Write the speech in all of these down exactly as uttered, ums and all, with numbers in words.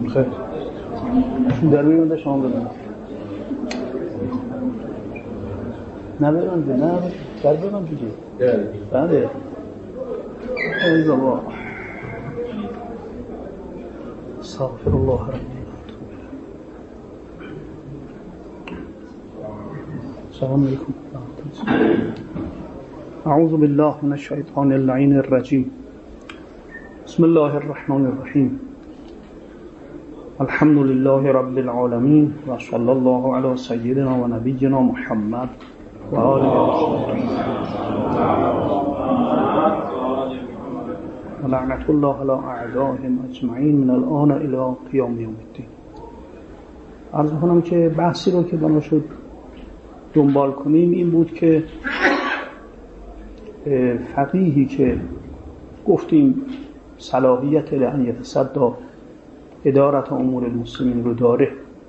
خیلی در روی منده شما بدونم نه برانده نه در برانده دیگه بله ای بابا استغفر الله ربی السلام علیکم اعوذ بالله من الشیطان اللعین الرجیم بسم الله الرحمن الرحیم الحمد لله رب العالمین و صلی الله علی سیدنا و نبینا محمد و آله و لعنت الله علی اعدائهم اجمعین من الان الی قیام یوم الدین. عرض کنم که بحثی رو که بنا شد دنبال کنیم این بود که فقیهی که گفتیم صلاحیت لأن یتصدی ادارت امور المسلمین رو داره،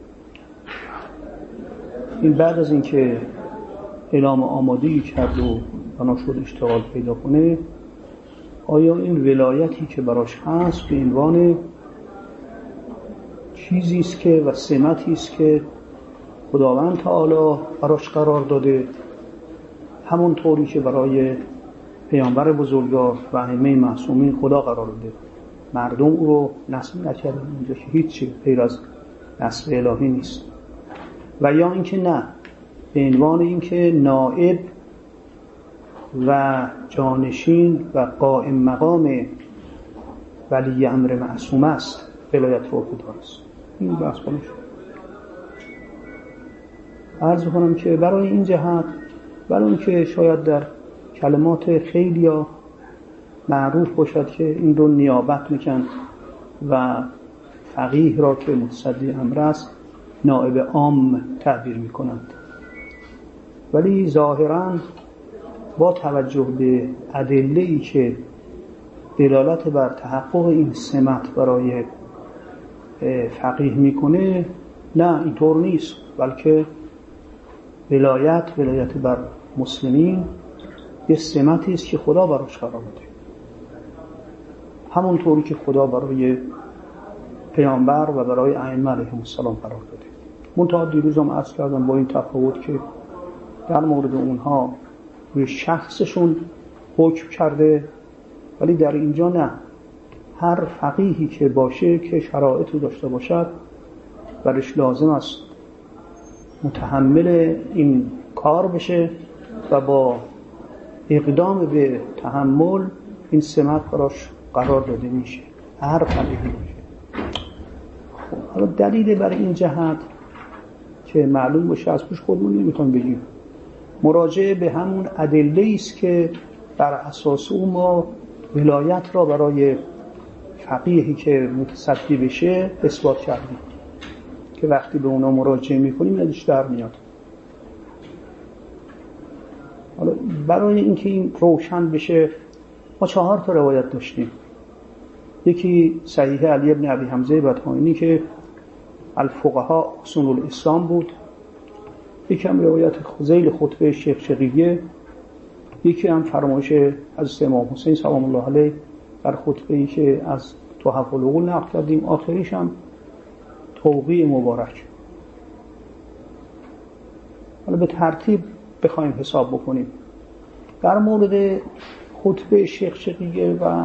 این بعد از اینکه اعلام آمادگی کرد و بنا شد اشتغال پیدا کنه، آیا این ولایتی که براش هست به عنوان چیزی است که و سمتی است که خداوند تعالی براش قرار داده، همون طوری که برای پیامبر بزرگوار و ائمه معصومین خدا قرار داده، مردم او رو نصب نکردن، اینجا که هیچی غیر از نصب الهی نیست. و یا اینکه نه، به عنوان اینکه نائب و جانشین و قائم مقام ولی امر معصوم است، ولایت رو خدا است. این بحث کنم عرض کنم که برای این جهت، برای اون که شاید در کلمات خیلی یا معروف باشد که این رو نیابت میکن و فقیه را که متصدی امر است نائب عام تعبیر میکنند، ولی ظاهراً با توجه به ادله‌ای که دلالت بر تحقق این سمت برای فقیه میکنه، نه اینطور نیست، بلکه ولایت ولایت بر مسلمین یه سمتی است که خدا براش قرار داده، همون طوری که خدا برای پیامبر و برای ائمه علیهم السلام قرار داده. منتها دیروز هم عرض کردم با این تفاوت که در مورد اونها روی شخصشون حکم کرده، ولی در اینجا نه، هر فقیهی که باشه که شرایطی داشته باشد برش لازم است متحمل این کار بشه و با اقدام به تحمل این سمت براش قرار داده میشه، هر فقیهی باشه. حالا دلیل برای این جهت که معلوم باشه از پیش خودمون نمیتونم بگیم، مراجعه به همون ادله است که بر اساس اون ما ولایت را برای فقیهی که متصدی بشه اثبات کردیم که وقتی به اونا مراجعه میکنیم ازش در میاد. حالا برای اینکه این روشن بشه ما چهار تا روایت داشتیم. یکی صحیح علی ابن ابی حمزه بطحانی که الفقهاء اصول الاسلام بود، یکی هم روایت ذیل خطبه شیخ شقیقیه، یکی هم فرمایش حضرت امام حسین سلام الله علیه در خطبه‌ای که از تحف العقول نقل کردیم، آخریش هم توقیع مبارک. حالا به ترتیب بخوایم حساب بکنیم. در مورد خطبه شیخ شقیقیه و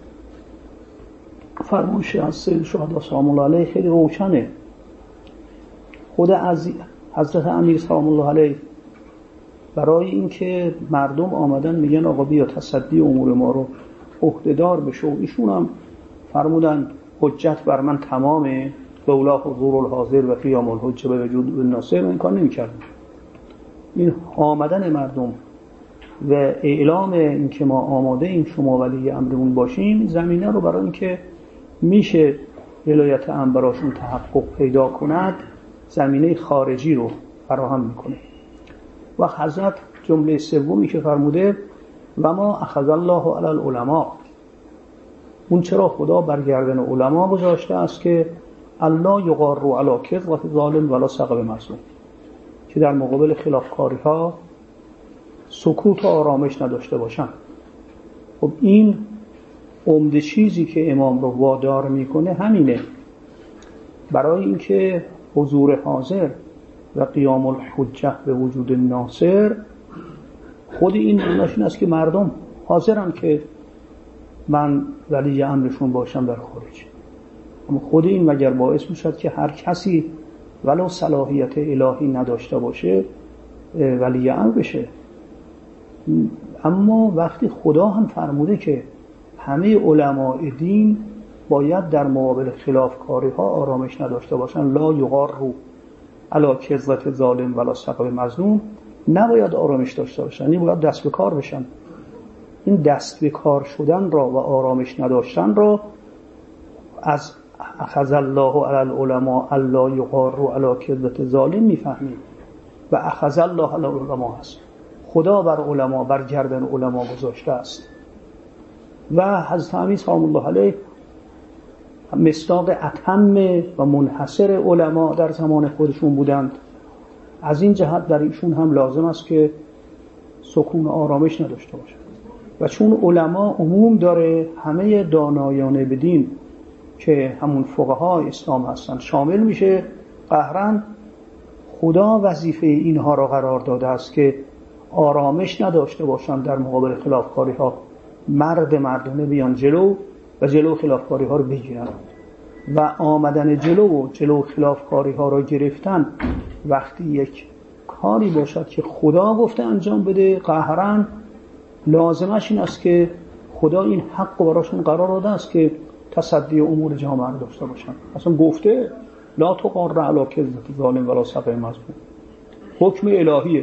فرمایش از سید شهدا سلام الله علیه خیلی روشنه. خود از حضرت امیر سلام الله علیه برای اینکه مردم آمدن میگن آقا بیا تصدی امور ما رو عهده‌دار بشو، ایشون هم فرمودن حجت بر من تمامه، لولا حضور الحاضر و قیام الحجه به وجود الناصر، این کار نمی‌کردن. این آمدن مردم و اعلام اینکه ما آماده این شما ولی امرمون باشیم، زمینه رو برای اینکه میشه ولایت امر براشون تحقق پیدا کند، زمینه خارجی رو فراهم میکنه. و حضرت جمله سومی که فرموده و ما اخذ الله علی العلماء، اون چرا خدا برگردن علما گذاشته است که الله یقار علی کذبة ظالم ولا سقب مظلوم، که در مقابل خلافکاری ها سکوت و آرامش نداشته باشن. خب این عمده چیزی که امام رو وادار میکنه همینه برای اینکه حضور حاضر و قیام الحجه به وجود ناصر، خود این معناش این است که مردم حاضرن که من ولی امرشون باشم در خارج. اما خود این مگر باعث میشد که هر کسی ولو صلاحیت الهی نداشته باشه ولی امر بشه؟ اما وقتی خدا هم فرموده که همه علماء دین باید در مقابل خلافکاری ها آرامش نداشته باشن، لا یغاروا علی کذبة ظالم ولا سقم مظلوم، نباید آرامش داشته باشن، این باید دست به کار بشن. این دست به کار شدن را و آرامش نداشتن را از اخذ الله علی العلماء الا یغاروا علی کذبة ظالم میفهمیم و اخذ الله علی العلماء هست، خدا بر علما، بر گردن علما گذاشته است. و حضرت امیر سلام الله علیه مصداق اتم و منحصر علما در زمان خودشون بودند. از این جهت در ایشون هم لازم است که سکون و آرامش نداشته باشند. و چون علما عموم داره، همه دانایان بدین که همون فقهای اسلام هستند شامل میشه، قهرن خدا وظیفه اینها را قرار داده است که آرامش نداشته باشند در مقابل خلافکاری ها، مرد مردانه بیان جلو و جلو خلافکاری ها رو بگیرن. و آمدن جلو و جلو خلافکاری ها را گرفتن وقتی یک کاری باشد که خدا گفته انجام بده، قهرن لازمش این است که خدا این حق براشون قرار داده است که تصدی امور جامعه رو داشته باشن. اصلا گفته لا تغار علی کذبة ظالم ولا سقم مظلوم. حکم الهیه.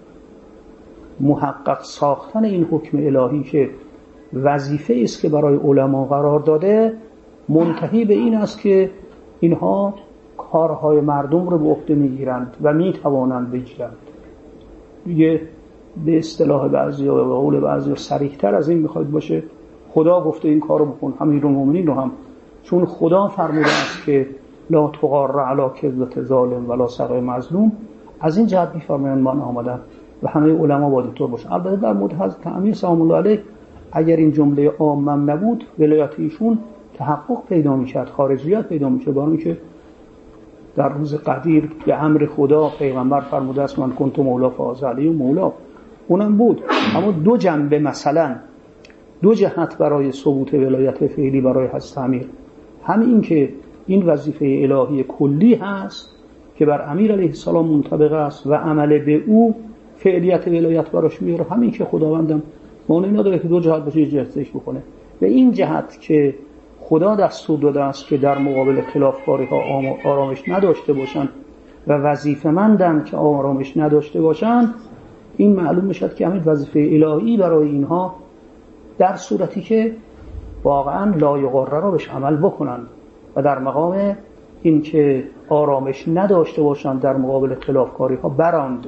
محقق ساختن این حکم الهی که وظیفه است که برای علما قرار داده، منتهی به این است که اینها کارهای مردم رو به عهده میگیرند و میتوانند بگیرند. دیگه به اصطلاح بعضی و به قول بعضی صریح‌تر از این میخواد باشه خدا گفته این کارو بکن. امیرالمومنین رو هم چون خدا فرموده است که لا تغار علی کذبة ظالم ولا سقم مظلوم، از این جهت میفرمایند من آمدن و همه علما باید اینطور باشن. البته در مورد حضرت امیر سلام الله علیه اگر این جمله عامم نبود، ولایت ایشون تحقق پیدا می‌کرد، خارجیت پیدا می‌شد، برای اینکه در روز قدیر به امر خدا پیغمبر فرموده است من کنت مولا فهذا علی مولا، اونم بود. اما دو جنبه، مثلا دو جهت برای ثبوت ولایت فعلی برای حضرت امیر، هم این که این وظیفه الهی کلی هست که بر امیر علیه السلام منطبق است و عمل به او فعلیت ولایت براش میاره، همین که خداوندم مانع نداره که دو جهت باشه یه جهتش بکنه. و این جهت که خدا دستور داده است که در مقابل خلافکاری ها آرامش نداشته باشند و وظیفه‌مندن که آرامش نداشته باشند، این معلوم میشد که همین وظیفه الهی برای اینها در صورتی که واقعا لا یغره را بهش عمل بکنن و در مقام این که آرامش نداشته باشند در مقابل خلافکاری ها براند.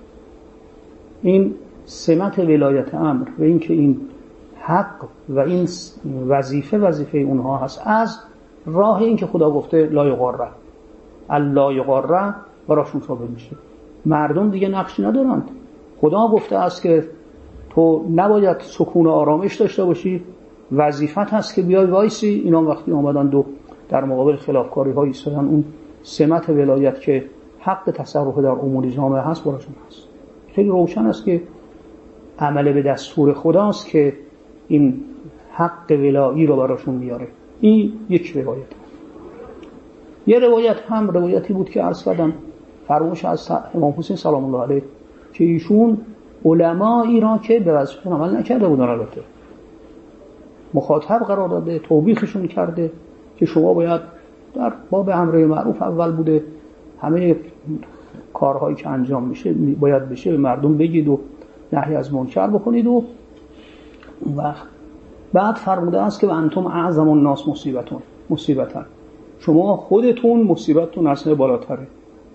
این سمت ولایت امر و این که این حق و این وظیفه وظیفه اونها هست از راه این که خدا گفته لا یغره، الا یغره براشون ثابت میشه. مردم دیگه نقشی ندارند. خدا گفته است که تو نباید سکون و آرامش داشته باشی، وظیفت هست که بیای وایسی. اینا وقتی آمدن دو در مقابل خلافکاری ها ایستادن، اون سمت ولایت که حق تصرف در امور جامعه هست براشون هست. خیلی روشن است که عمل به دستور خداست که این حق ولایی رو براشون میاره. این یک روایت. یه روایت هم روایتی بود که عرض کردم فرموش از امام حسین سلام الله علیه که ایشون علمایی را که به وظیفه عمل نکرده بودن، البته مخاطب قرار داده، توبیخشون کرده که شما باید در باب امر معروف اول بوده، همه کارهایی که انجام میشه باید بشه به مردم بگید و نهی از منکر بکنید. و اون وقت بعد فرموده است که انتم اعظم الناس مصیبتون مصیبتن، شما خودتون مصیبتتون اصلا بالاتره.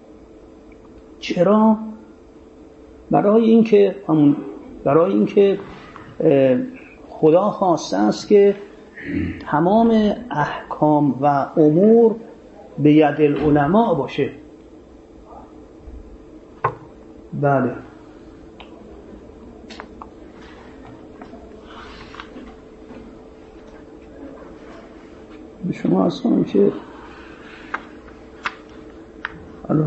چرا؟ برای اینکه همون برای اینکه خدا خواسته است که تمام احکام و امور به ید العلماء باشه. بله، به شما از کنم که حالا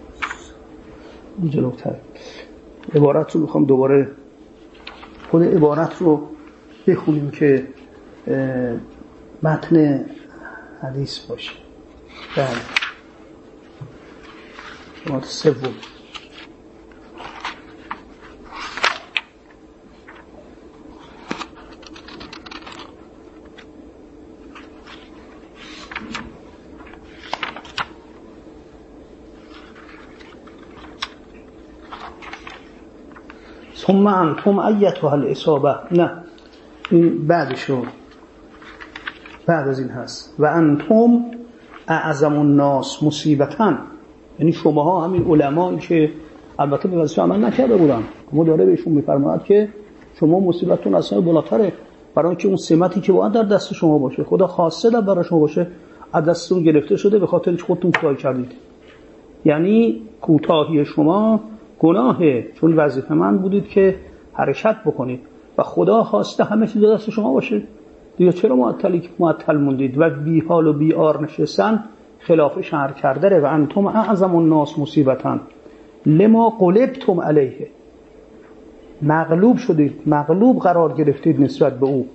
جلوتر عبارت رو میخوام دوباره خود عبارت رو بخونیم که متن حدیث باشه. بله شمات سوم ثم انتم ایتها الاصابه، نه این بعدشو بعد از این هست و انتم اعظم الناس مصیبتاً، یعنی شماها همین علمایی که البته به وظیفه عمل نکرده بودن، اما داره بهشون میفرماید که شما مصیبتتون اصلا بالاتره، برای اینکه اون سمتی که باید در دست شما باشه خدا خواسته در برای شما باشه از دستتون گرفته شده به خاطر اینکه خودتون کوتاهی کردید. یعنی کوتاهی شما گناهه، چون وظیفه من بودید که حرکت بکنید و خدا خواسته همه چیز دست شما باشه دیگه، چرا معطلی معطل موندید و بی حال و بی آر نشستن خلاف شرع کرده. و انتم اعظم الناس مصیبتاً لما قلبتم علیه، مغلوب شدید، مغلوب قرار گرفتید نسبت به او.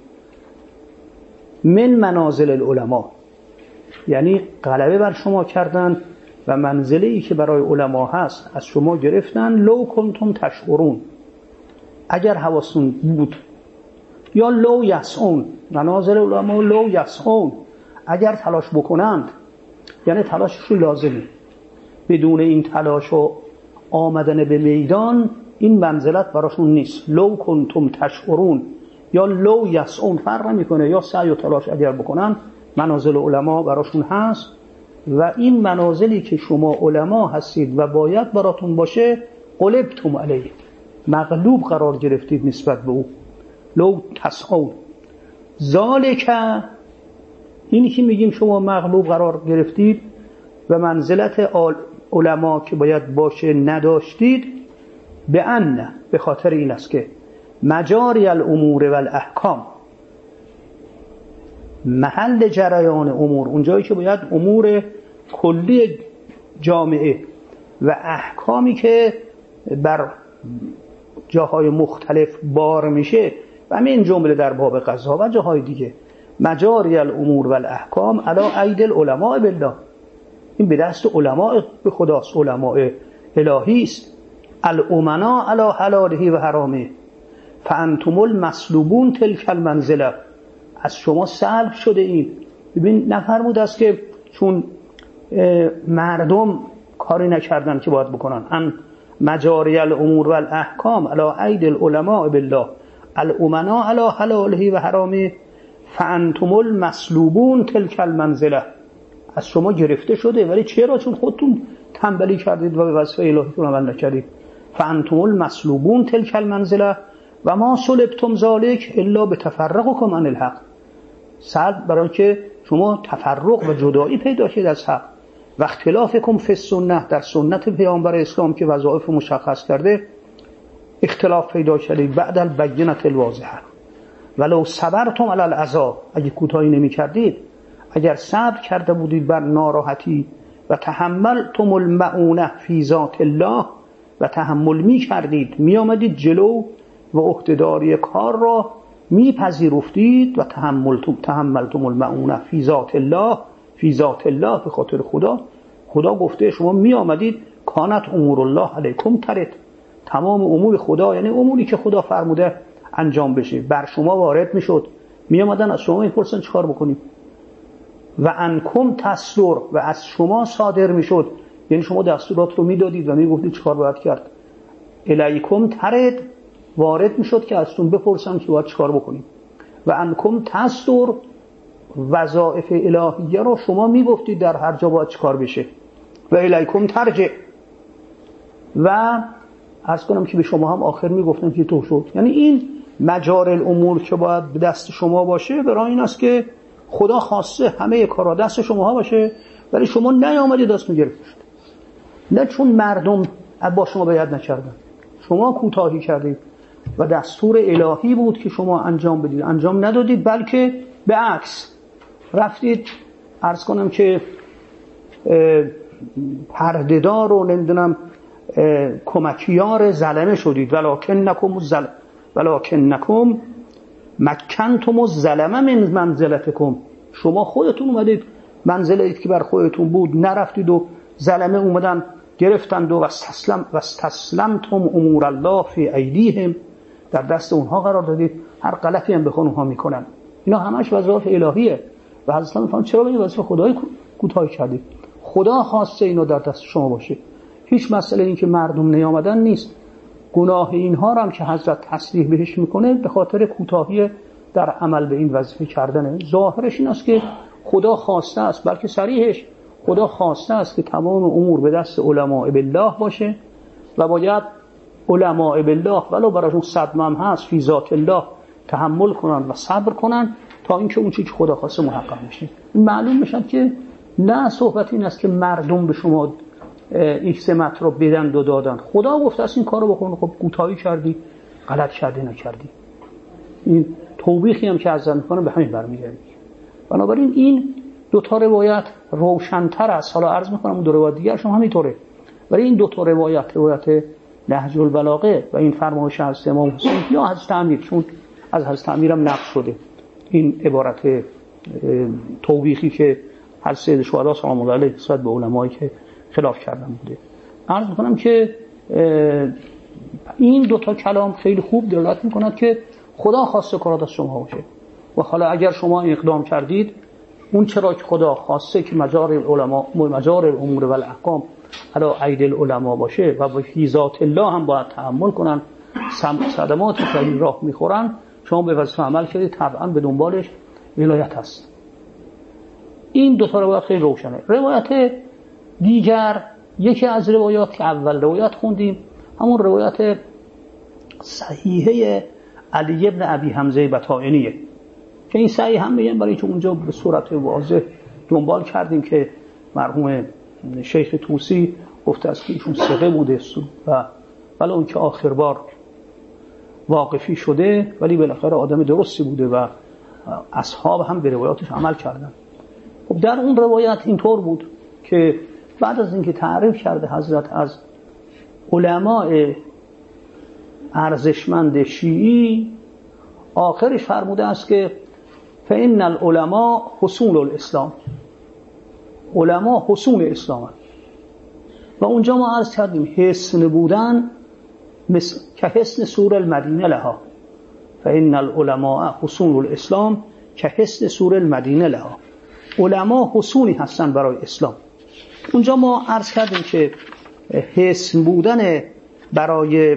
من منازل العلماء، یعنی غلبه بر شما کردن و منزله‌ای که برای علما هست از شما گرفتن. لو کنتم تشعرون، اگر حواستون بود، یا لو یسعون، منازل علما لو یسعون، اگر تلاش بکنند، یعنی تلاشش لازمه، بدون این تلاش و آمدن به میدان این منزلت براشون نیست. لو کنتم تشعرون یا لو یسعون فرق نمیکنه، یا سعی و تلاش اگر بکنن منازل علما براشون هست. و این منازلی که شما علما هستید و باید براتون باشه قلبتم علیه، مغلوب قرار گرفتید نسبت به او. لو تسعون ذالک، اینی که میگیم شما مغلوب قرار گرفتید و منزلت علما که باید باشه نداشتید، به ان، به خاطر این است که مجاری الامور و الاحکام، محل جریان امور، اونجایی که باید امور کلی جامعه و احکامی که بر جاهای مختلف بار میشه و همین جمله در باب قضا و جاهای دیگه، مجاری الامور و الاحکام علی اید العلماء بالله، این به دست علماء به خداست، علماء الهی است. الامنا علی حلاله و حرامه فانتم المسلوبون تلک المنزله، از شما سلب شده این. ببین نفرمود است که چون مردم کاری نکردن که باید بکنن. ان مجاری الامور و الاحکام علی اید العلماء بالله الامنا علی حلاله و حرامه فانتم المسلوبون تلک المنزله، از شما گرفته شده. ولی چرا؟ چون خودتون تنبلی کردید و به وظیفه الهیتون عمل نکردید. فانتم المسلوبون تلک المنزله و ما سلبتم ذالک الا بتفرقکم عن الحق، سلب برای که شما تفرق و جدایی پیدا شید از حق. و اختلافکم فی السنه، در سنت پیامبر اسلام که وظایف مشخص کرده اختلاف پیدا شدید. بعد البینه الواضحه ولو صبرتم علی الاذی، اگه کوتاهی نمی کردید، اگر صبر کرده بودید بر ناراحتی و تحملتم المعونه فی ذات الله، و تحمل می کردید، می آمدید جلو و عهده‌داری کار را میپذیرفتید. و تحملتم تحملتم المعونه فی ذات الله، فی ذات الله به خاطر خدا. خدا گفته شما می آمدید کانت امور الله علیکم ترد، تمام امور خدا، یعنی اموری که خدا فرموده انجام بشه بر شما وارد میشد. می آمدن از شما میپرسن چیکار بکنیم. و انکم تصدر، و از شما صادر میشد، یعنی شما دستورات رو میدادید و میگفتید چیکار باید کرد. الیکم ترد، وارد میشد که ازتون بپرسن که باید چیکار بکنیم. و انکم تصدر، وظایف الهیه رو شما میگفتید در هر جا باید چیکار بشه. و الیکم ترجع، و عرض کنم که به شما هم آخر میگفتن که تو شد. یعنی این مجار الامور که باید به دست شما باشه برای این است که خدا خواسته همه کارا دست شما باشه، ولی شما نیامدید دستتون گرفته شد. نه چون مردم با شما بیعت نکردن، شما کوتاهی کردید و دستور الهی بود که شما انجام بدید، انجام ندادید، بلکه به عکس رفتید. عرض کنم که پردهدار و نمیدونم کمکیار ظلمه شدید. ولکنکم الظلم ولکنکم مکنتم الظلمه من منزلتکم. شما خودتون اومدید منزلتی که بر خودتون بود نرفتید و ظلمه اومدن گرفتند و واستسلم واستسلمتم امور الله فی ایدیهم، در دست اونها قرار دادید، هر غلطی هم بخوان اونها میکنن. اینا همش وظایف الهیه و حضرت میفهمن چرا به این وظیفه خدای کوتاهی کردید؟ خدا خواسته اینو در دست شما باشه. هیچ مسئله این که مردم نیامدن نیست. گناه اینها رو هم که حضرت تصریح بهش میکنه به خاطر کوتاهی در عمل به این وظیفه کردنه. ظاهرش این است که خدا خواسته است، بلکه صریحش خدا خواسته است که تمام امور به دست علماء بالله باشه و باید علماء بالله ولو براشون صدمه هم هست فی ذات الله تحمل کنن و صبر کنن تا اینکه اون چیزی که خدا خواسته محقق بشه. معلوم میشه که نه صحبت این است که مردم به شما این سمت رو بدن و دادن. خدا گفته است این کارو بکن، خب کوتاهی کردی، غلط کردی، نکردی. این توبیخی هم که از زن میکنه به همین برمیگرده. بنابراین این دو تا روایت روشن‌تر است. حالا عرض میکنم اون دو روایت دیگه شما همینطوره، ولی این دو تا روایت، روایت نهج البلاغه و این فرمایش از امام حسین یا حضرت امیر، چون از حضرت امیر هم نقل شده این عبارت توبیخی که حضرت سید شهدا سلام الله علیه نسبت به علمایی که خلاف کردن بوده. عرض میکنم که این دو تا کلام خیلی خوب دلالت میکند که خدا خواسته کار دست شما باشه و حالا اگر شما اقدام کردید اون چرا که خدا خواسته که مجار العلماء مجار الامور و الاحکام علی اید العلماء باشه و به ذات الله هم باید تحمل کنن صدماتی که این راه میخورن، شما به وظیفه عمل کردید، طبعا به دنبالش ولایت هست. این دو تا روایت خیلی روشنه. روایت دیگر، یکی از روایات که اول روایت خوندیم همون روایت صحیحه علی ابن ابی حمزه بطائنیه که این صحیح هم میگن برای که اونجا به صورت واضح دنبال کردیم که مرحوم شیخ طوسی گفته است که ایشون ثقه بوده و ولی اون که آخر بار واقفی شده ولی بالاخره آدم درستی بوده و اصحاب هم به روایاتش عمل کردن. خب در اون روایت اینطور بود که بعد از اینکه تعریف کرده حضرت از علماء ارزشمند شیعی، آخرش فرموده است که فإن العلماء حصول الاسلام، علما حصول اسلام. و اونجا ما عرض کردیم حسن بودن مثل که حسن سور المدینه لها، فإن العلماء حصول الاسلام که حسن سور المدینه لها. علما حصولی هستن برای اسلام. اونجا ما عرض کردیم که حسن بودن برای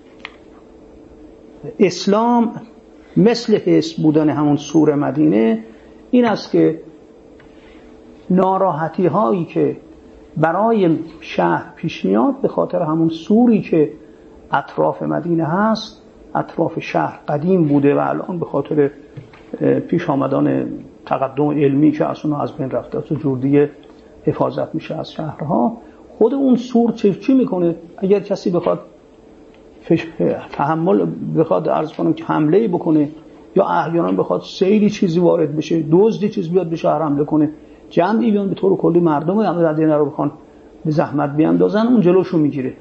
اسلام مثل حسن بودن همون سور مدینه این است که ناراحتی هایی که برای شهر پیش میاد به خاطر همون سوری که اطراف مدینه هست، اطراف شهر قدیم بوده و الان به خاطر پیش آمدن تقدم علمی که اصلا از بین رفته است و جوردیه حفاظت میشه از شهرها، خود اون سور چه چی میکنه؟ اگر کسی بخواد تحمل بخواد عرض کنم که حمله بکنه یا احیانا بخواد سیلی چیزی وارد بشه، دزدی چیز بیاد به شهر حمله کنه، جمعی بیان به طور کلی مردم مدینه رو بخوان به زحمت بیاندازن، اون جلوشو میگیره.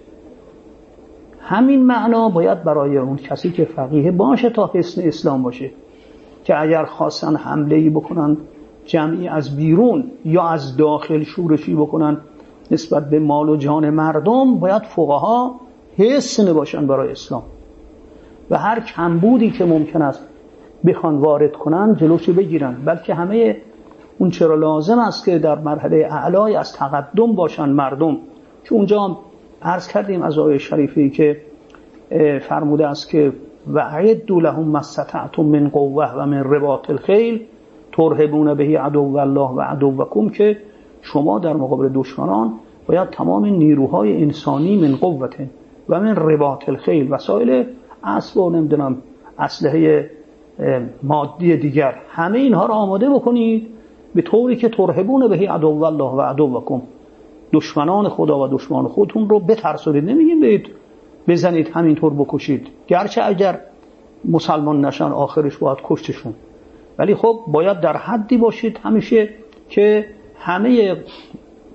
همین معنا باید برای اون کسی که فقیه باشه تا حسن اسلام باشه که اگر خواستن حمله‌ای بکنن جمعی از بیرون یا از داخل شورشی بکنن نسبت به مال و جان مردم، باید فقها حسن باشن برای اسلام و هر کمبودی که ممکن است بخوان وارد کنن جلوشو بگیرن، بلکه همه اون چرا لازم است که در مرحله اعلای از تقدم باشن مردم. که اونجا عرض کردیم از آیه شریفی که فرموده است که وَأَعِدُّوا لَهُم مَّا اسْتَطَعْتُم مِّن قُوَّةٍ وَمِن رِّبَاطِ الْخَیْلِ تُرْهِبُونَ بِهِ عَدُوَّ اللَّهِ وَعَدُوَّکُمْ، که شما در مقابل دشمنان باید تمام نیروهای انسانی من قوت و من رباط الخیل، وسایل اسب و نمیدونم اسلحه مادی دیگر، همه اینها را آماده بکنید به طوری که ترهبون بهی عدو الله و عدوکم، دشمنان خدا و دشمن خودتون رو بترسونید. نمیگیم برید بزنید همینطور بکشید، گرچه اگر مسلمان نشن آخرش باید کشتشون، ولی خب باید در حدی باشید همیشه که همه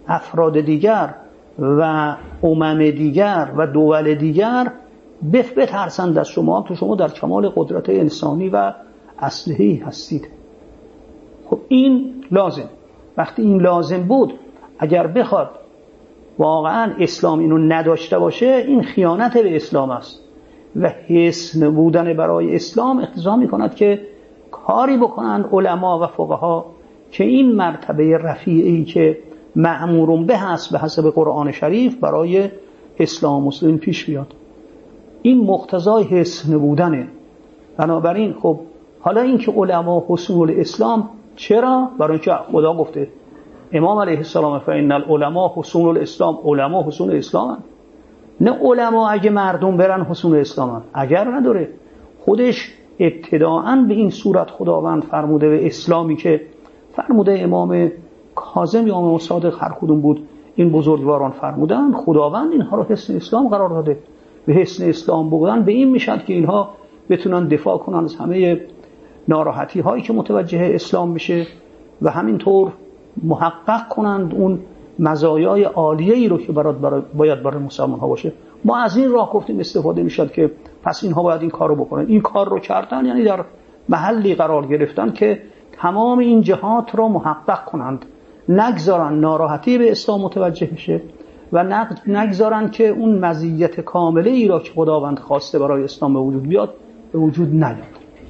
افراد دیگر و امم دیگر و دول دیگر بترسند از شما که شما در کمال قدرت انسانی و اسلحه‌ای هستید. خب این لازم، وقتی این لازم بود، اگر بخواد واقعا اسلام اینو نداشته باشه، این خیانت به اسلام است و حسن بودن برای اسلام اقتضا می‌کند که کاری بکنند علما و فقها که این مرتبه رفیعی که مأمورون به هست به حسب قرآن شریف برای اسلام مسلم پیش بیاد. این مقتضای حسن بودنه. بنابراین خب حالا این که علما حصول اسلام، چرا؟ برای اینکه خدا گفته امام علیه السلام فإن العلماء حصول الاسلام، علما حصول اسلام هست. نه علما اگه مردم برن حصول اسلام هست. اگر نداره خودش ابتداعاً به این صورت خداوند فرموده به اسلامی که فرموده امام کاظم یا امام صادق هر کدوم بود این بزرگواران فرمودن، خداوند اینها رو حسن اسلام قرار داده. به حسن اسلام بودن به این میشد که اینها بتونن دفاع کنن از همه ناراحتی هایی که متوجه اسلام میشه و همینطور محقق کنند اون مزایای عالیه‌ای رو که برات باید برای مسلمان ها باشه. ما از این راه گفتیم استفاده میشد که پس اینها باید این کار رو بکنن. این کار رو کردن یعنی در محلی قرار گرفتن که تمام این جهات رو محقق کنند، نگذارن ناراحتی به اسلام متوجه بشه و نگذارن که اون مزیت کامله ای را که خداوند خواسته برای اسلام به وجود بیاد به وجود نیاد.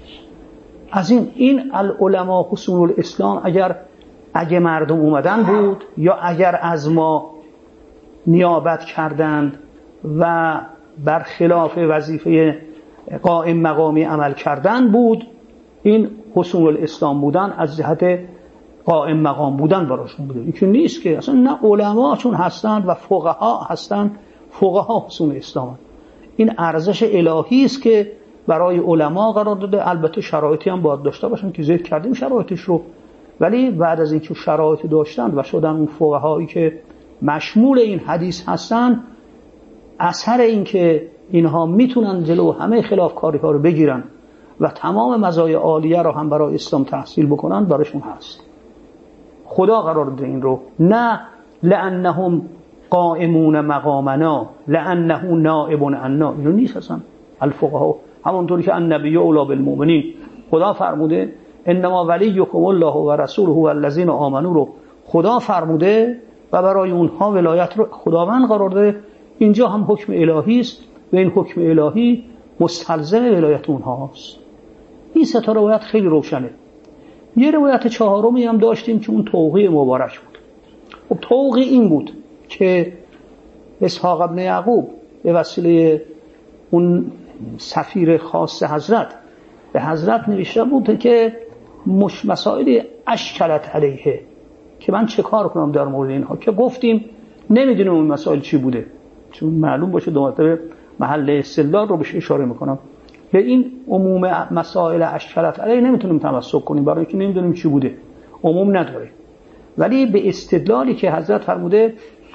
از این این العلماء حصول الاسلام اگر اگه مردم اومدن بود یا اگر از ما نیابت کردند و برخلاف وظیفه قائم مقامی عمل کردن بود، این حصول الاسلام بودن از جهت قائم مقام بودن براشون بوده. این که نیست که اصلا نه علما چون هستند و فقها هستند، فقها حصول اسلام هستند. این ارزش الهی است که برای علما قرار داده. البته شرایطی هم باید داشته باشن که ذکر کردیم شرایطش رو، ولی بعد از اینکه شرایط داشتند و شدن اون فقهایی که مشمول این حدیث هستند، اثر این که اینها میتونن جلو همه خلافکاری ها رو بگیرن و تمام مزایای عالیه رو هم برای اسلام تحصیل بکنن براشون هست. خدا قرار داده این رو، نه لأنهم قائمون مقامنا لأنه نائب عنا. اینو نیست اصلا. الفقها همونطوری که النبی اولی بالمؤمنین، خدا فرموده انما ولیکم الله و رسوله والذین آمنوا رو خدا فرموده و برای اونها ولایت رو خداوند قرار داده. اینجا هم حکم الهی است و این حکم الهی مستلزم ولایت اونهاست. این سه تا روایت خیلی روشنه. یه روایت چهارمی هم داشتیم که اون توقیع مبارک بود. خب توقیع این بود که اسحاق ابن یعقوب به وسیله اون سفیر خاص حضرت به حضرت نوشته بود که مش مسائل اشکلت علیه، که من چه کار کنم در مورد اینها، که گفتیم نمیدونم اون مسائل چی بوده، چون معلوم باشه دو مرتبه محل استدلال رو بهش اشاره میکنم. به این عموم مسائل اشکلت علیه نمیتونیم تمسک کنیم برای اینکه نمیدونیم چی بوده، عموم نداره. ولی به استدلالی که حضرت فرموده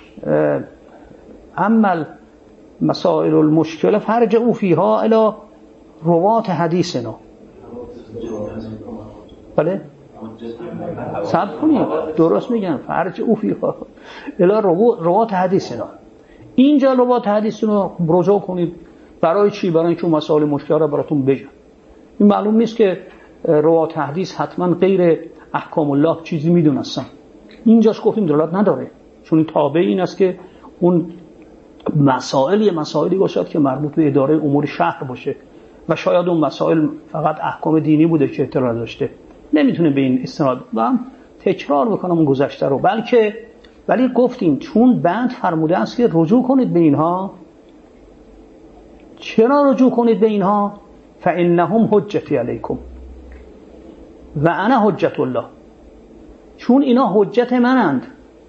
عمل مسائل المشکله فرجعوا فیها الی روات حدیثنا. بله صبر کنید درست میگم، فرجعوا فیها الی روات حدیثنا. اینجا روات حدیثنا رجوع کنید. برای چی؟ برای اینکه اون مسائل مشکله رو براتون بگم. این معلوم نیست که روات حدیث حتما غیر احکام الله چیزی میدونستن. اینجاش گفتیم دلالت نداره، چون این تابع این است که اون مسائل یه مسائلی باشد که مربوط به اداره امور شهر باشه و شاید اون مسائل فقط احکام دینی بوده که اطلاع داشته، نمیتونه به این استناد. و هم تکرار بکنم اون گذشته رو، بلکه ولی گفتیم چون بعد فرموده است که رجوع کنید به اینها. چرا رجوع کنید به اینها؟ فانهم حجتی علیکم و انا حجت الله. چون اینا حجت منند،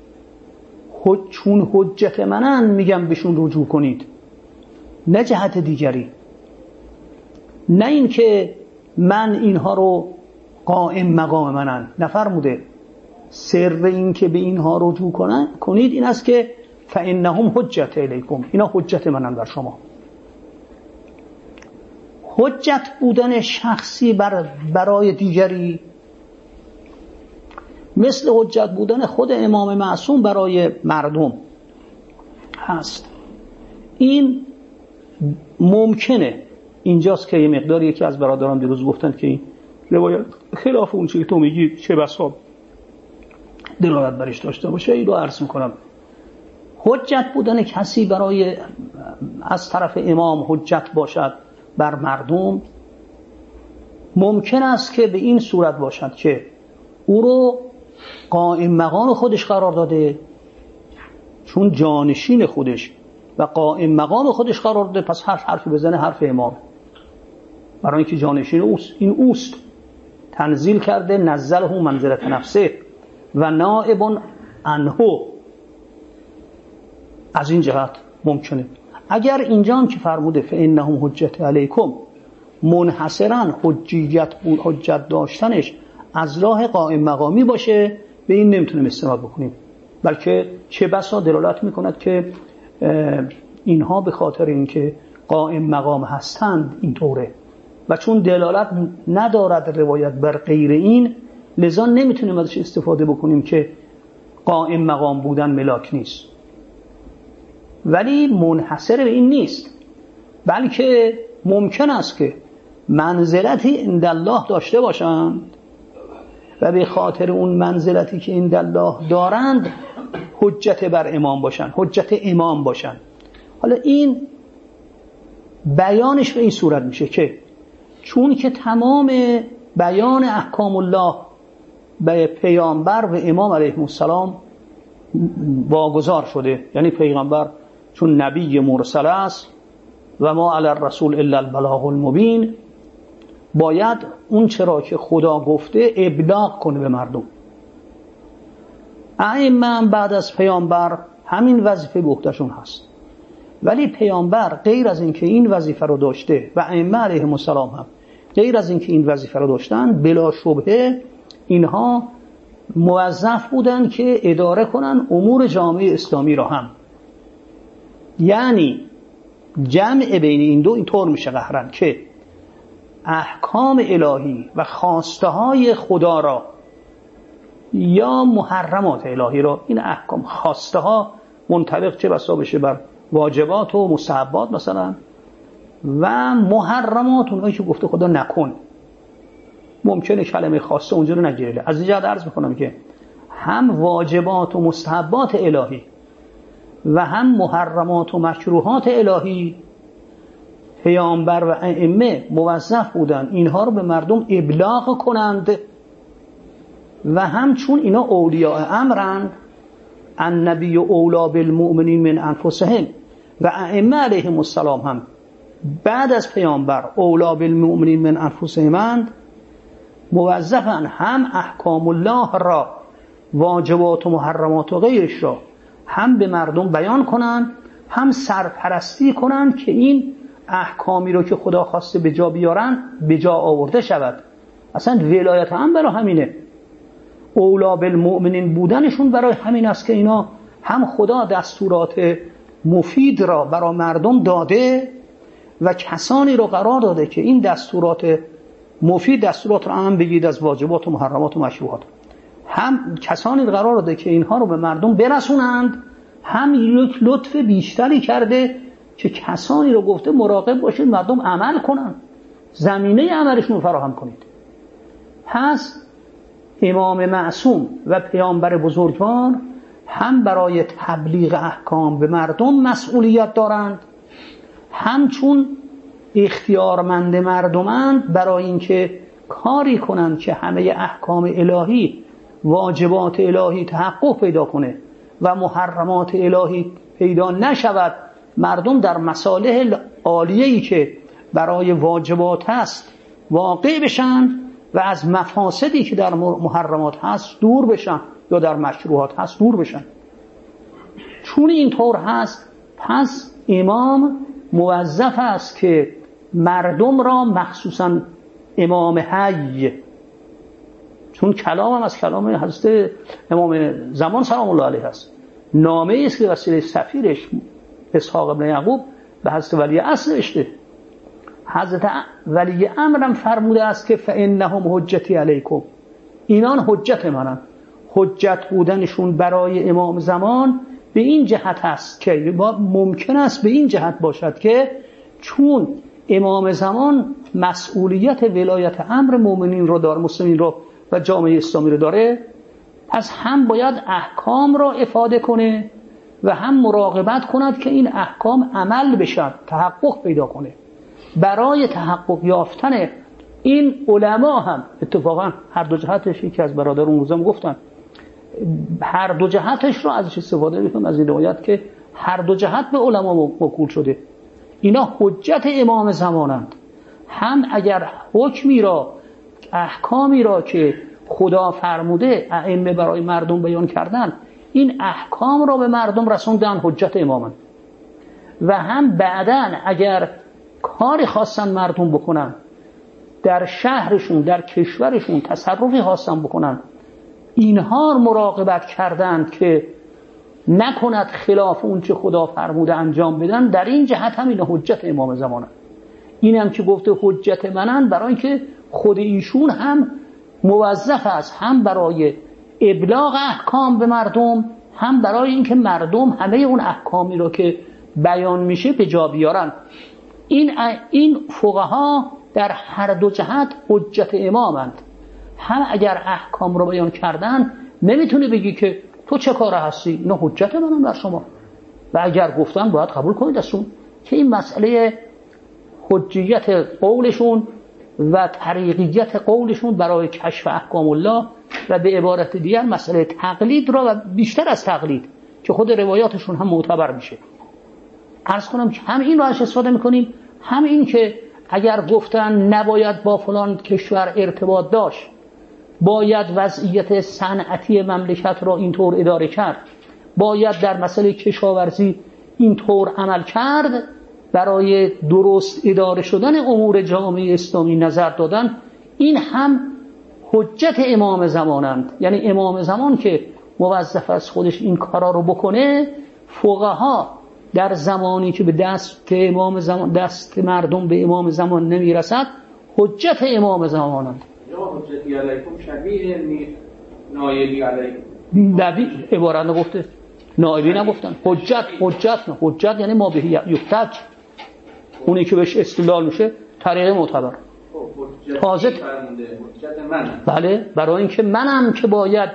چون حجت منند میگم بهشون رجوع کنید، نه جهت دیگری. نه این که من اینها رو قائم مقام منند، نفرموده. سر این که به اینها رجوع کنید این است که فانهم حجت علیکم، اینا حجت منند بر شما. حجت بودن شخصی بر برای دیگری مثل حجت بودن خود امام معصوم برای مردم هست. این ممکنه. اینجاست که یه مقدار یکی از برادران دیروز گفتن که این روایت خلاف اون چیزی که تو میگی چه بسا دلالت برش داشته باشه. این رو عرض میکنم. حجت بودن کسی برای از طرف امام حجت باشد بر مردم ممکن است که به این صورت باشد که او رو قائم مقام خودش قرار داده، چون جانشین خودش و قائم مقام خودش قرار داده، پس هر حرفی بزنه حرف امام، برای اینکه جانشین اوست. این اوست تنزیل کرده نزله منزلت نفسه و نائب عنه. از این جهت ممکنه. اگر اینجا هم که فرموده فانهم حجت علیکم منحصرا حجیت بود، حجت داشتنش از راه قائم مقامی باشه، به این نمیتونیم استناد بکنیم، بلکه چه بسا دلالت میکند که اینها به خاطر اینکه قائم مقام هستند اینطوره و چون دلالت ندارد روایت بر غیر این، لذا نمیتونیم ازش استفاده بکنیم که قائم مقام بودن ملاک نیست. ولی منحصر به این نیست، بلکه ممکن است که منزلتی عند الله داشته باشند و به خاطر اون منزلتی که عند الله دارند حجت بر امام باشند، حجت امام باشند. حالا این بیانش به این صورت میشه که چون که تمام بیان احکام الله به پیامبر و امام علیه السلام واگذار شده، یعنی پیغمبر چون نبی مرسل است و ما علی الرسول الا البلاغ المبین، باید اون چرا که خدا گفته ابلاغ کنه به مردم. ائمه بعد از پیامبر همین وظیفه به عهدهشون هست، ولی پیامبر غیر از اینکه این وظیفه رو داشته و ائمه علیهم السلام هم غیر از اینکه این وظیفه رو داشتن، بلا شبهه اینها موظف بودن که اداره کنن امور جامعه اسلامی را هم. یعنی جمع بین این دو اینطور میشه قهرن که احکام الهی و خواسته های خدا را یا محرمات الهی را، این احکام خواسته ها منطبق چه بسا بشه بر واجبات و مستحبات مثلا، و محرمات اونهایی که گفته خدا نکن، ممکنه کلمه خواسته اونجا رو نگیره. از اینجا عرض میکنم که هم واجبات و مستحبات الهی و هم محرمات و مکروهات الهی پیامبر و ائمه موظف بودن اینها رو به مردم ابلاغ کنند، و هم چون اینا اولیاء امرند، النبی اولی بالمؤمنین من انفسهم، و ائمه علیهم السلام هم بعد از پیامبر اولی بالمؤمنین من انفسهم، موظفن هم احکام الله را، واجبات و محرمات و غیرش را هم به مردم بیان کنن، هم سرپرستی کنن که این احکامی رو که خدا خواسته به جا بیارن به جا آورده شود. اصلا ولایت هم برای همینه، اولا بالمؤمنین بودنشون برای همین است که اینا هم خدا دستورات مفید را برای مردم داده و کسانی رو قرار داده که این دستورات مفید، دستورات رو هم بگید از واجبات و محرمات و مشروعات، هم کسانی رو قرار داده که اینها رو به مردم برسونند، هم یک لطف بیشتری کرده که کسانی رو گفته مراقب باشید مردم عمل کنند، زمینه عملشون رو فراهم کنید. پس امام معصوم و پیامبر بزرگوار هم برای تبلیغ احکام به مردم مسئولیت دارند، هم چون اختیارمند مردمند برای اینکه کاری کنند که همه احکام الهی، واجبات الهی تحقق پیدا کنه و محرمات الهی پیدا نشود، مردم در مصالح عالیه‌ای که برای واجبات هست واقع بشن و از مفاسدی که در محرمات هست دور بشن یا در مشروعات هست دور بشن. چون اینطور هست، پس امام موظف است که مردم را، مخصوصا امام حی، چون کلام هم از کلام حضرت امام زمان سلام الله علیه است، نامه است که وسیله سفیرش اسحاق ابن یعقوب به حضرت ولی عصر نوشته. حضرت ولی امرم فرموده است که فانهم حجتی علیکم، اینان حجت منن. حجت بودنشون برای امام زمان به این جهت هست که ممکن است به این جهت باشد که چون امام زمان مسئولیت ولایت امر مؤمنین رو داره، مسلمین رو و جامعه اسلامی رو داره، پس هم باید احکام را افاده کنه و هم مراقبت کند که این احکام عمل بشه، تحقق پیدا کنه. برای تحقق یافتن این علما هم اتفاقا هر دو جهتش، یکی از برادران روزم گفتن هر دو جهتش رو ازش استفاده میکنم از این روایت که هر دو جهت به علما موکول شده. اینا حجت امام زمانند. هم اگر حکمی را، احکامی را که خدا فرموده ائمه برای مردم بیان کردن، این احکام را به مردم رسوندن، حجت امامند. و هم بعداً اگر کاری خواستن مردم بکنن، در شهرشون، در کشورشون تصرفی خواستن بکنن، اینها مراقبت کردند که نکند خلاف اون چه خدا فرموده انجام بدن، در این جهت هم این حجت امام زمانه. این هم که گفته حجت منن، برای اینکه خود ایشون هم موظف است هم برای ابلاغ احکام به مردم، هم برای اینکه مردم همه اون احکامی رو که بیان میشه به جا بیارن. این این فقها در هر دو جهت حجت امامند. هم اگر احکام رو بیان کردن نمیتونه بگی که تو چه کاره هستی، نه حجت منم بر شما، و اگر گفتن باید قبول کنید ازشون که این مسئله حجیت قولشون و طریقیت قولشون برای کشف احکام الله و به عبارت دیگر مسئله تقلید را و بیشتر از تقلید که خود روایاتشون هم معتبر میشه. عرض کنم که هم این رو ازش استفاده میکنیم، هم این که اگر گفتن نباید با فلان کشور ارتباط داشت، باید وضعیت صنعتی مملکت را اینطور اداره کرد، باید در مسئله کشاورزی اینطور عمل کرد، برای درست اداره شدن امور جامعه اسلامی نظر دادن، این هم حجت امام زمانند. یعنی امام زمان که موظف از خودش این کارا رو بکنه، فقها در زمانی که به دست امام زمان، دست مردم به امام زمان نمیرسد، حجت امام زمانند. یا حجتی علیکم شبیه نایبی علیکم. نبی عبارت نگفته، نایبی نگفتن. حجت حجت نه، حجت یعنی ما به یحتج، اونی که بهش استدلال میشه طریق معتبر. تازه حجت من، بله، برای اینکه منم که باید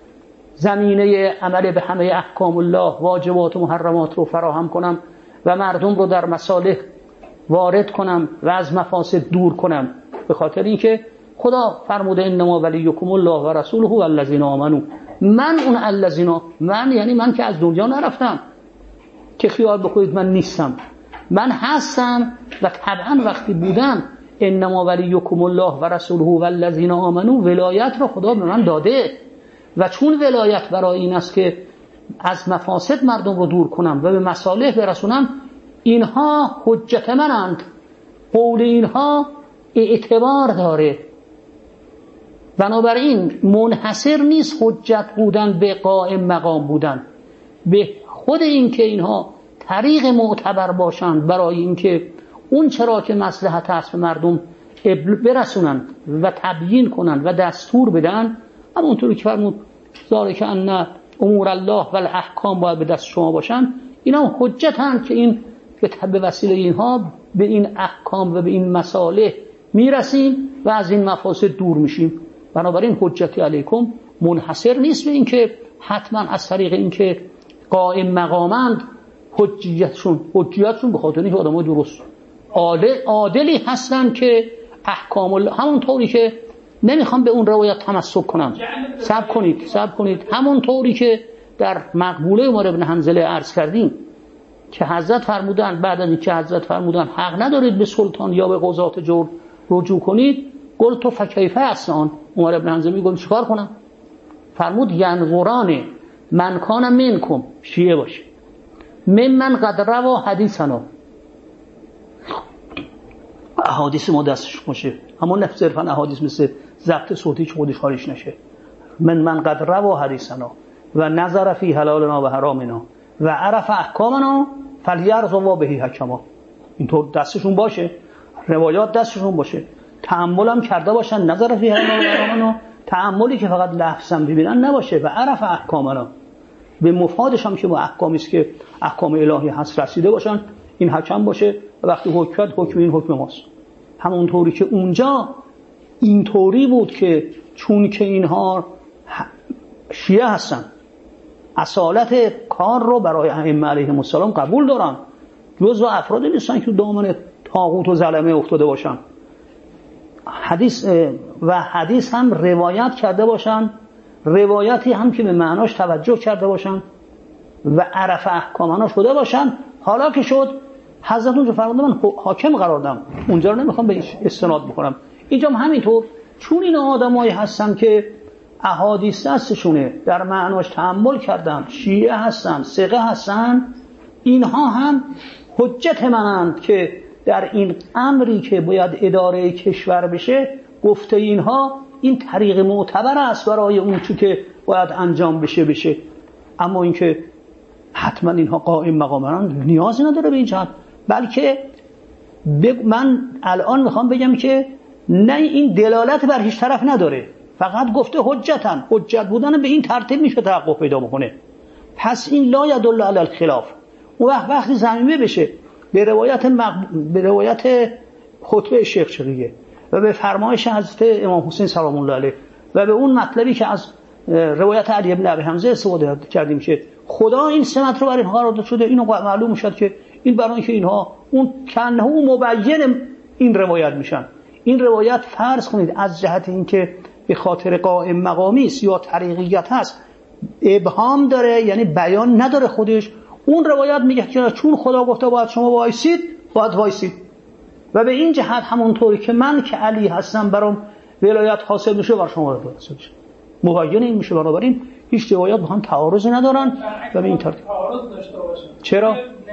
زمینه عمل به همه احکام الله، واجبات و محرمات رو فراهم کنم و مردم رو در مصالح وارد کنم و از مفاسد دور کنم، به خاطر اینکه خدا فرموده انما ولیکم الله و رسوله و الذین آمنو. من اون الذین، من یعنی من که از دنیا نرفتم که خیال بکنید من نیستم، من هستم و طبعا وقتی بودم انما ولیکم الله و رسوله و الذین آمنو، ولایت رو خدا به من داده و چون ولایت برای این است که از مفاسد مردم رو دور کنم و به مصالح برسونم، اینها حجت منند. قول اینها اعتبار داره. بنابراین منحصر نیست حجت بودن به قائم مقام بودن، به خود این که اینها طریق معتبر باشند برای اینکه اون چرا که مصلحت است به مردم برسونند و تبیین کنند و دستور بدن. همونطوری که فرمود ذالک ان امور الله و الاحکام باید به دست شما باشن، اینا حجت هستند که این به وسیله اینها به این احکام و به این مصالح میرسیم و از این مفاسد دور میشیم. بنابراین حجتی علیکم منحصر نیست به این که حتما از طریق این که قائم مقامند حجیتشون حجیتشون به خاطر اینکه آدمای درست عادل عادلی هستن که احکام الله، همون طوری که نمیخوام به اون روایت تمسک کنم، صبر کنید صبر کنید همون طوری که در مقبوله عمر بن حنظله عرض کردیم که حضرت فرمودن، بعد از اینکه حضرت فرمودن حق ندارید به سلطان یا به قضات جور رجوع کنید، گفت تو فکیفه اصلا. عمر بن حنظله میگه چیکار کنم؟ فرمود ینظران من کان منکم، شیعه باشه، من من قد روا حدیثنا، احادیث ما دستش باشه، همون نفس صرفا احادیث مثل ضبط صوتی که خودش خارج نشه، من من قد روا حدیثنا و نظر فی حلالنا و حرامنا و عرف احکامنا فلیرضوا به حکما. اینطور دستشون باشه، روایات دستشون باشه، تأمل هم کرده باشن، نظر فی حلالنا و حرامنا تأملی که فقط لفظاً ببینن نباشه و عرف احکامنا، به مفادش هم که با احکامی است که احکام الهی هست رسیده باشن، این حکم باشه و وقتی حکم کرد حکم این حکم ماست. همونطوری که اونجا اینطوری بود که چون که اینها شیعه هستن اصالت کار رو برای ائمه علیهم السلام قبول دارن، جزو افرادی نیستن که دامن طاغوت و ظلمه افتاده باشن. حدیث و حدیث هم روایت کرده باشن، روایتی هم که به معناش توجه کرده باشن و عرف احکامنا شده باشن. حالا که شد حضرت اونجا فرمودن من حاکم قرار دادم، اونجا رو نمیخوام به استناد بکنم، اینجا هم همینطور. چون این آدمایی هستن که احادیث دستشونه در معناش تأمل کردن، شیعه هستن، ثقه هستن، اینها هم حجت منند که در این امری که باید اداره کشور بشه گفته اینها این طریق معتبر است برای اون چی که باید انجام بشه بشه. اما اینکه حتما اینها قائم مقامن نیازی نداره به این جهت، بلکه من الان میخوام بگم که نه، این دلالت بر هیچ طرف نداره، فقط گفته حجتن، حجت بودن به این ترتیب میشه تحقق پیدا بکنه. پس این لا یدل علی الخلاف. اون وقت وقتی ضمیمه بشه به روایت مق... به روایت خطبه شیخ چقیه و به فرمایش حضرت امام حسین سلام الله علیه و به اون مطلبی که از روایت علی بن ابی حمزه استفاده کردیم که خدا این سمت رو برای اینها قرار داده شده، اینو معلوم شد که این برای اینکه اینها اون کنه و مبین این روایت میشن. این روایت فرض کنید از جهت اینکه به خاطر قائم مقامی است یا طریقیت هست ابهام داره، یعنی بیان نداره خودش، اون روایت میگه که چون خدا گفته باید شما وایسید باید وایسید. و به این جهت همونطوری که من که علی هستم برام ولایت حاصل میشه بر شما حاصل میشه، مبین این میشه. بنابراین هیچ روایت با هم تعارض ندارن و به این ترتیب تعارض داشته باشن. چرا؟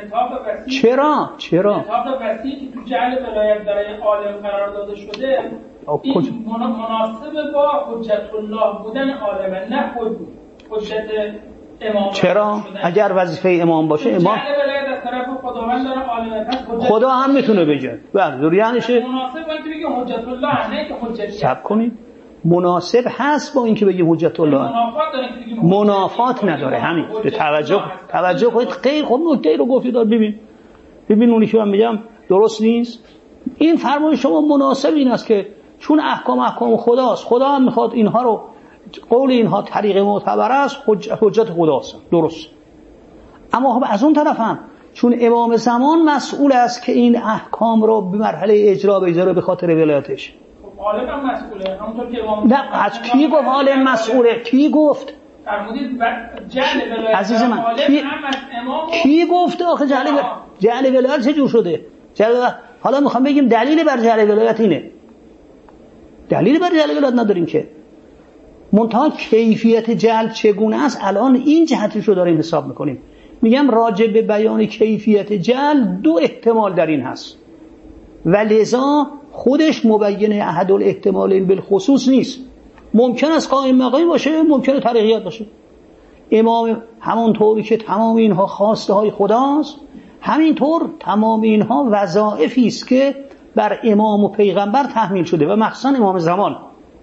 چرا؟ چرا؟ نطاق وسیعی که تو جعل ولایت برای عالم قرار داده شده این مناسب با حجت الله بودن عالمه، نه حجت امام. چرا؟ اگر وظیفه امام باشه امام جعل ولایت از طرف خداوند داره عالمه، پس خدا هم میتونه بگه بله یعنی شه مناسب با اینکه بگه حجت الله، نه که حجت. صبر کنید، مناسب هست با اینکه بگه حجت الله، منافات داره که بگه منافات نداره. همین به توجه توجه کنید. خیلی خوب نکته رو گفتید. ببین ببین اونی که من میگم درست نیست. این فرمایش شما مناسب این است که چون احکام احکام خداست، خدا هم میخواد اینها رو، قول اینها طریق معتبر است، حجت خداست، درست. اما خب از اون طرف هم چون امام زمان مسئول است که این احکام رو به مرحله اجرا بگذاره به خاطر ولایتش. عالم هم مسئوله، همونطور که امام نه از کی گفت عالم مسئوله؟ کی گفت؟ فرمودید جعل ولایت عزیز من عالم کی, هم از امام کی گفت آخه جعل جعل ولایت چه جور شده؟ جعل حالا میخوام بگیم دلیل بر جعل ولایت اینه. دلیل بر جعل ولایت نداریم که، منتها کیفیت جعل چگونه است الان این جهتش رو داریم حساب میکنیم. میگم راجع به بیان کیفیت جعل دو احتمال در این هست و لذا خودش مبین احد الاحتمالین بالخصوص نیست. ممکن است قائم مقامی باشه، ممکنه طریقیت باشه. امام همونطوری که تمام اینها خواسته های خداست، همینطور تمام اینها وظایفی است که بر امام و پیغمبر تحمیل شده و مخصوصا امام زمان.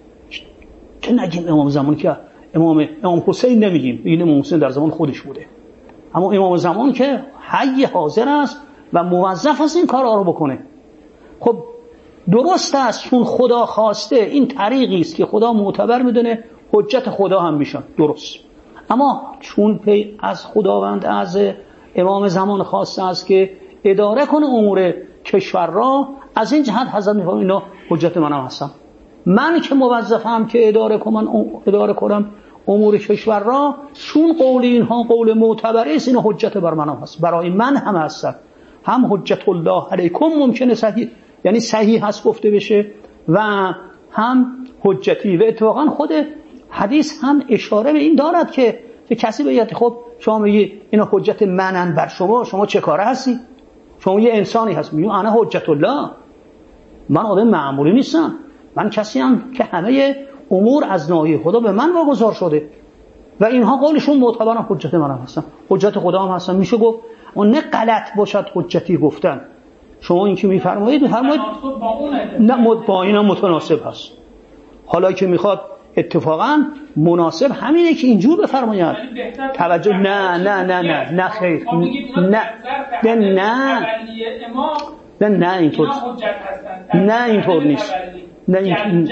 که نگیم امام زمان که امام امام حسین نمیگیم، این امام حسین در زمان خودش بوده، اما امام زمان که حی حاضر است و موظف است این کارا رو بکنه. خب درست است چون خدا خواسته، این طریقی است که خدا معتبر میدونه، حجت خدا هم میشن، درست. اما چون پی از خداوند از امام زمان خواسته است که اداره کنه امور کشور را، از این جهت حضرت میفرمایند اینا حجت منم هستم، من که موظفم که اداره کنم اداره کنم امور کشور را، چون قول اینها قول معتبری است، اینا حجت بر منم هست، برای من هم هست. هم حجت الله علیکم ممکنه صحیح، یعنی صحیح هست گفته بشه، و هم حجتی. و اتفاقا خود حدیث هم اشاره به این دارد که که کسی بگه خب شما میگی اینا حجت منن بر شما، شما چه کاره هستی؟ شما یه انسانی هست، میگی انا حجت الله، من آدم معمولی نیستم، من کسی هم که همه امور از ناحیه خدا به من واگذار شده و اینها قولشون معتبرن، حجت منم هستن، حجت خدا هم هستن. میشه گفت اون نه غلط باشد حجتی گفتن. شما این که میفرمایید میفرمایید نه با اینا متناسب هست. حالا که میخواد اتفاقا مناسب همینه که اینجور بفرمایند. توجه نه نه نه نه نه خیر نه نه نه نه نه اینطور نه اینطور نیست نه این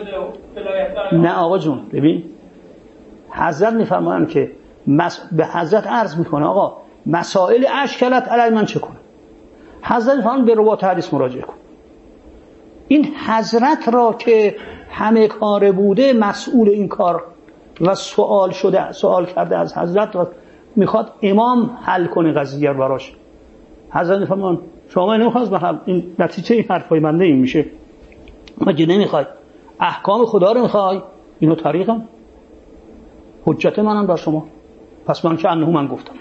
نه آقا جون ببین حضرت میفرمایند که مس... به حضرت عرض میکنه آقا مسائل اشکالت علی من چه کنه؟ حضرت فرمان به روایت حدیث مراجعه کن. این حضرت را که همه کار بوده مسئول این کار و سوال شده سوال کرده از حضرت و میخواد امام حل کنه قضیه رو براش. حضرت فرمان شما نمیخواست به حل این نتیجه این حرفای بنده این میشه مگه نمیخوای احکام خدا رو میخوای اینو طریقم حجت منم بر شما پس من که انه من گفتم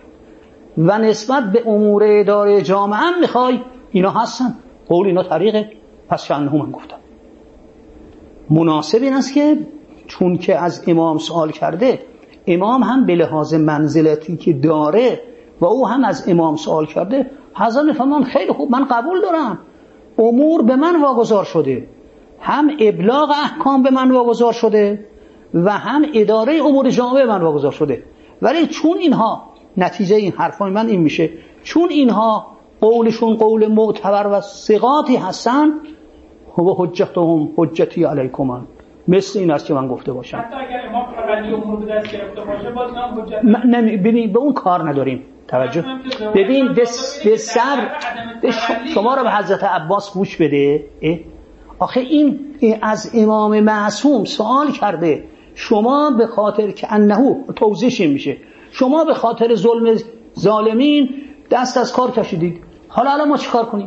و نسبت به امور اداره جامعه هم میخوای اینا هستن قول اینا طریقه پس که انه من گفتم. مناسب این است که چون که از امام سوال کرده امام هم به لحاظ منزلتی که داره و او هم از امام سوال کرده حضرت فرمان خیلی خوب من قبول دارم امور به من واگذار شده هم ابلاغ احکام به من واگذار شده و هم اداره امور جامعه به من واگذار شده ولی چون اینها نتیجه این حرفای من این میشه چون اینها قولشون قول معتبر و ثقاتی هستن و حجتهم حجتی علیکم مثل این است که من گفته باشم حتی اگر امام تولي امور به دست گرفته باشه باز هم حجت نمی ببین به اون کار نداریم توجه ببین به سر شما رو به حضرت عباس گوش بده آخه این از امام معصوم سوال کرده شما به خاطر که انه توضیحش میشه شما به خاطر ظلم ظالمین دست از کار کشیدید حالا الان ما چیکار کنیم؟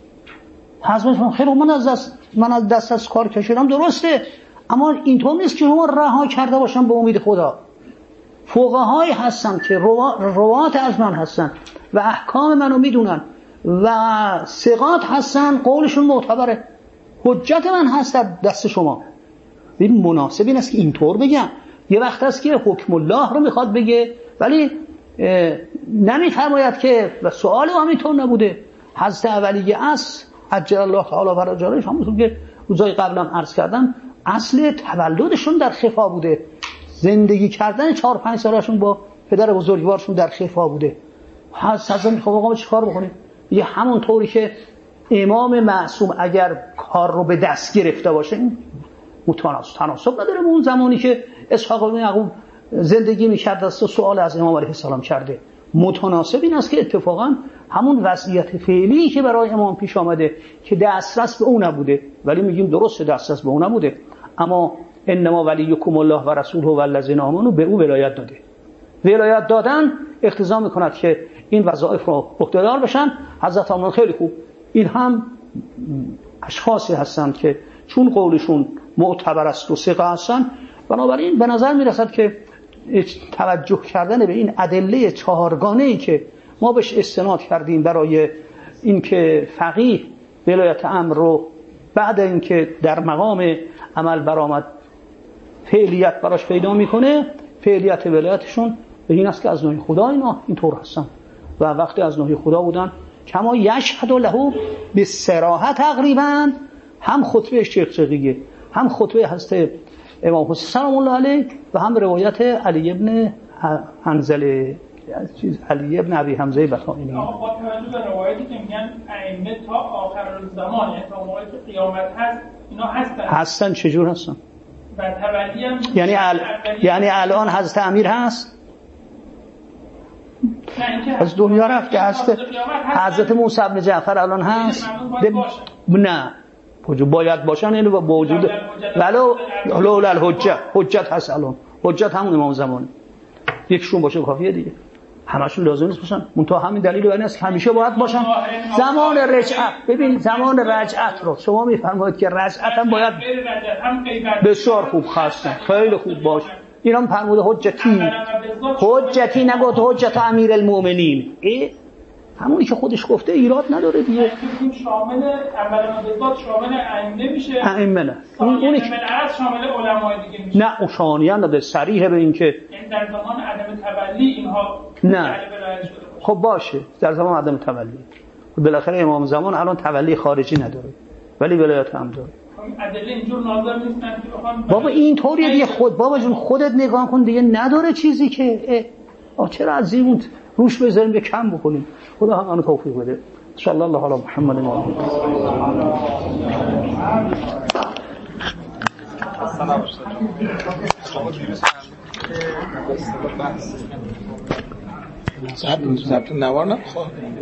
حضرت خیر من از دست من از دست از کار کشیدم درسته اما اینطور نیست که شما رها کرده باشم به امید خدا. فقهایی هستن که روات از من هستن و احکام منو میدونن و ثقات هستن قولشون معتبره حجت من هست در دست شما. ببین مناسب این است که اینطور بگم یه وقت است که حکم الله رو میخواد بگه ولی نمیفرماید که و سوال هم اینطور نبوده. حضرت اولیه است عجل الله تعالی فرجه همونطور که روزای قبلم عرض کردم اصل تولدشون در خفا بوده زندگی کردن چهار پنج سالشون با پدر بزرگوارشون در خفا بوده. حضرت میخواد آقا ما چی کار بکنیم؟ یه همون طوری که امام معصوم اگر کار رو به دست گرفته باشه متناسب تناسب نداره به اون زمانی که اسحاق بن یعقوب زندگی میکرد است و سوال از امام علیه السلام کرده. متناسب این است که اتفاقا همون وضعیت فعلی که برای امام پیش آمده که دسترس به اون نبوده ولی میگیم درسته دسترس به اون نبوده اما انما ولیکم الله و رسوله و الذین آمنوا به او ولایت داده. ولایت دادن اقتضا میکند که این وظایف رو عهده‌دار بشن. حضرت عمر خیلی خوب این هم اشخاصی هستند که چون قولشون معتبر است و ثقه هستند بنابراین به نظر میرسد که توجه کردن به این ادله چهارگانه‌ای که ما بهش استناد کردیم برای اینکه فقیه ولایت امر رو بعد اینکه در مقام عمل برآمد فعلیت براش پیدا میکنه فعلیت ولایتشون به این است که از نوع خدا اینا اینطور هستن و وقتی از نوع خدا بودن کما یشهد له به صراحت تقریبا هم خطبه شیخ هم خطبه حضرت امام حسین سلام الله علیه و هم روایت علی ابن حنظله چیز علی ابن ابی حمزه بطائنی. آقا با توجه به روایتی که میگن ائمه تا آخر الزمان یعنی تا موقعی که قیامت هست اینا هستن هستن چجور هستن؟ و تولی هم یعنی ال... یعنی الان حضرت امیر هست؟ از دنیا رفته هست. حضرت موسی بن جعفر الان هست؟ نه باید باشن اینو با وجود ولو لولا الحجه حجت هست الان حجت همون امام زمانه یکشون باشه کافیه دیگه همشون لازم نیست باشن منتها همین دلیل بر این است که همیشه باید باشن. زمان رجعت ببین زمان رجعت رو شما میفرمایید که رجعت هم باید بسیار خوب هستن خیلی خوب باشه اینا هم فرموده حجتی حجتی نگفت حجت امیر المؤمنین همونی که خودش گفته ایراد نداره دیگه شامل اولا به شامل ائمه میشه ائمه نه اونی که شامل علمای دیگه میشه نه اون شانیان ده صریحه به این که یعنی در زمان عدم تولی اینها نه خب باشه در زمان عدم تولی بالاخره امام زمان الان تولی خارجی نداره ولی ولایت هم داره ادله اینجور ناظر نیستن که بخوام بابا این طوریه دیگه. خود بابا جون خودت نگاه کن دیگه، نداره چیزی که آ چرا از این روش بذاریم به کم بکنیم. خدا همانو توفیق بده. ان شاء الله. الله علی محمد و آله. سلام ضبط ضبط نوار نخواه